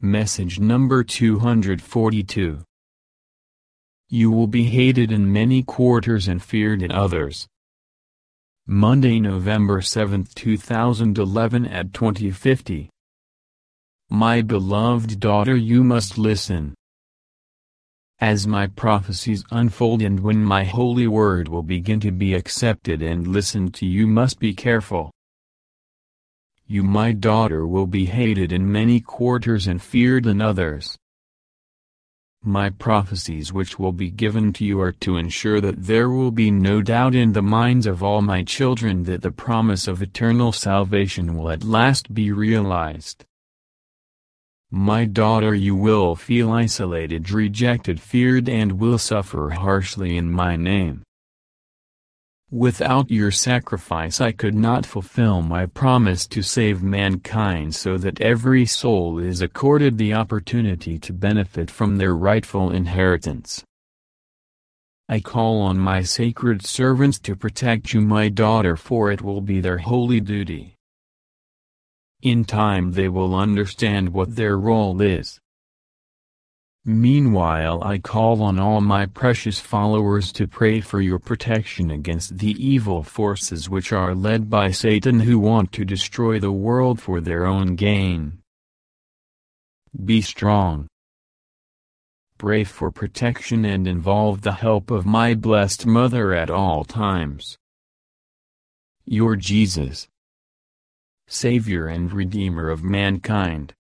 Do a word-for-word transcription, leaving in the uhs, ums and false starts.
Message number two hundred forty-two. You will be hated in many quarters and feared in others. Monday, November seventh, two thousand eleven at twenty fifty. My beloved daughter, you must listen. As my prophecies unfold and when my holy word will begin to be accepted and listened to, you must be careful. You, my daughter, will be hated in many quarters and feared in others. My prophecies which will be given to you are to ensure that there will be no doubt in the minds of all my children that the promise of eternal salvation will at last be realized. My daughter, you will feel isolated, rejected, feared, and will suffer harshly in my name. Without your sacrifice I could not fulfill my promise to save mankind so that every soul is accorded the opportunity to benefit from their rightful inheritance. I call on my sacred servants to protect you, my daughter, for it will be their holy duty. In time they will understand what their role is. Meanwhile, I call on all my precious followers to pray for your protection against the evil forces which are led by Satan, who want to destroy the world for their own gain. Be strong. Pray for protection and involve the help of my blessed Mother at all times. Your Jesus, Savior and Redeemer of mankind.